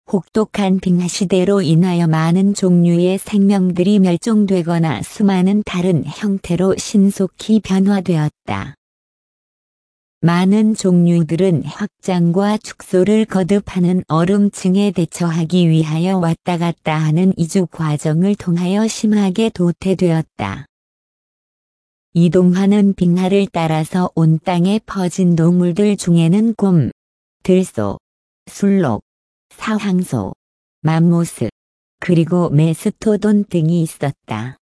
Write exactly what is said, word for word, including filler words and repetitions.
혹독한 빙하 시대로 인하여 많은 종류의 생명들이 멸종되거나 수많은 다른 형태로 신속히 변화되었다. 많은 종류들은 확장과 축소를 거듭하는 얼음층에 대처하기 위하여 왔다 갔다 하는 이주 과정을 통하여 심하게 도태되었다. 이동하는 빙하를 따라서 온 땅에 퍼진 동물들 중에는 곰, 들소, 술록, 사황소, 맘모스, 그리고 메스토돈 등이 있었다.